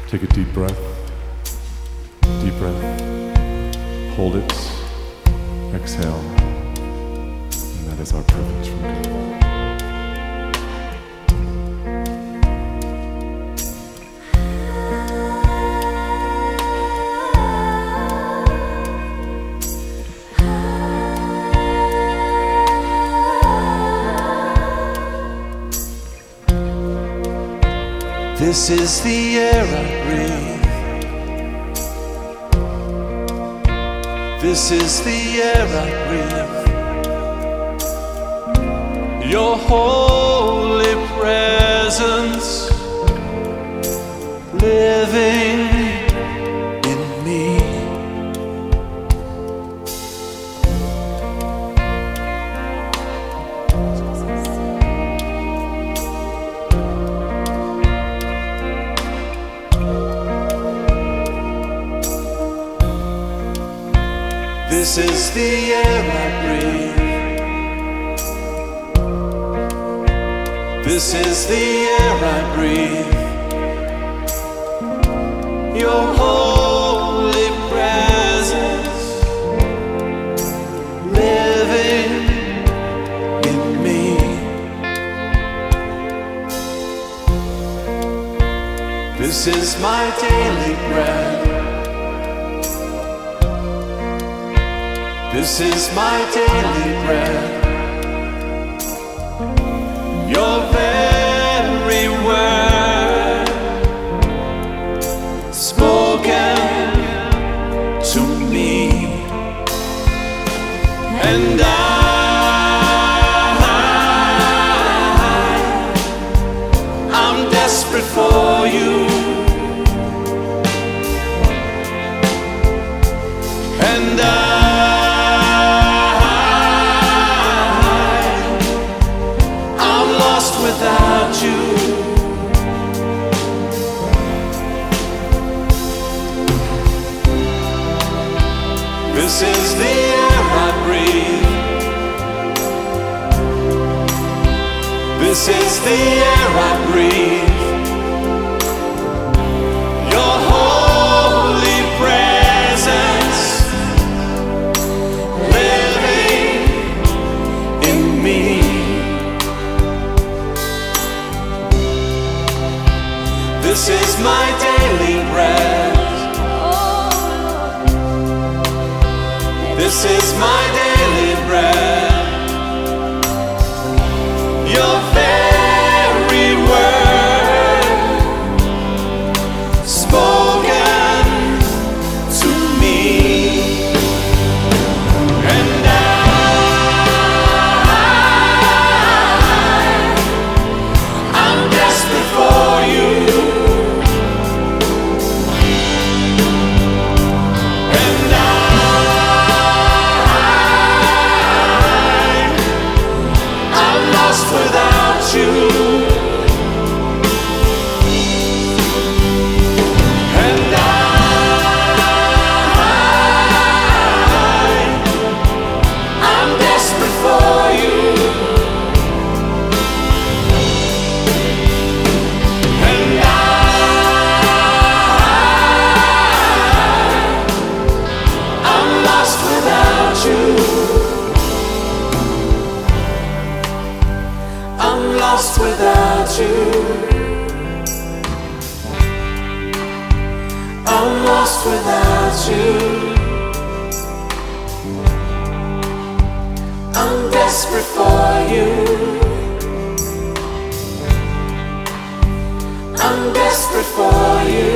Take a deep breath. Deep breath. Hold it. Exhale. And that is our privilege from God. This is the air I breathe. This is the air I breathe. Your holy presence living in me. This is the air I breathe. This is the air I breathe. Your holy presence living in me. This is my daily bread. This is my daily bread. Your very word spoken to me, and I'm desperate for you, and without you. This is the air I breathe. This is the air I breathe. Your holy presence living in me. This is my daily bread. This is my daily bread. Your very word spoken to me, and I'm desperate for you. Without you, and I'm desperate for you, and I'm lost without you. I'm lost without you. I'm lost without you. I'm desperate for you. I'm desperate for you.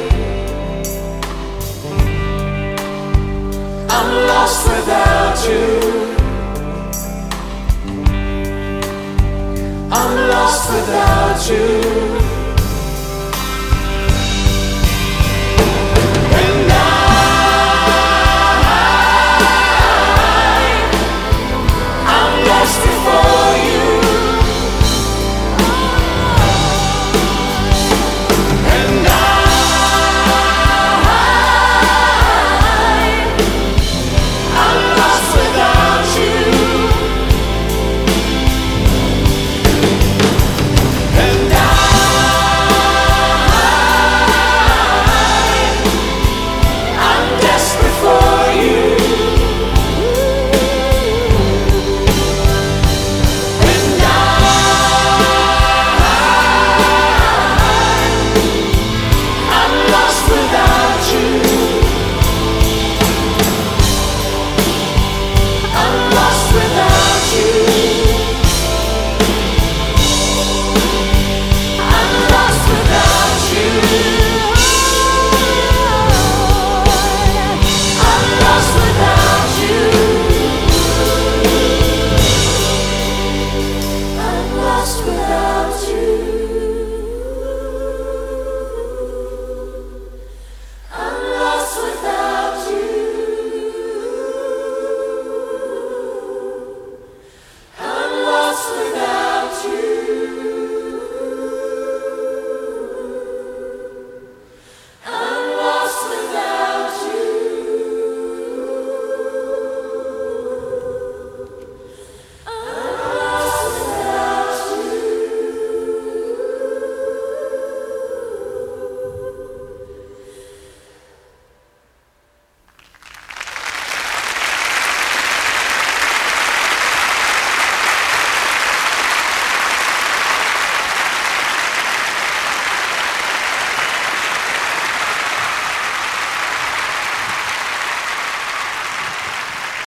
I'm lost without you. I'm lost without you.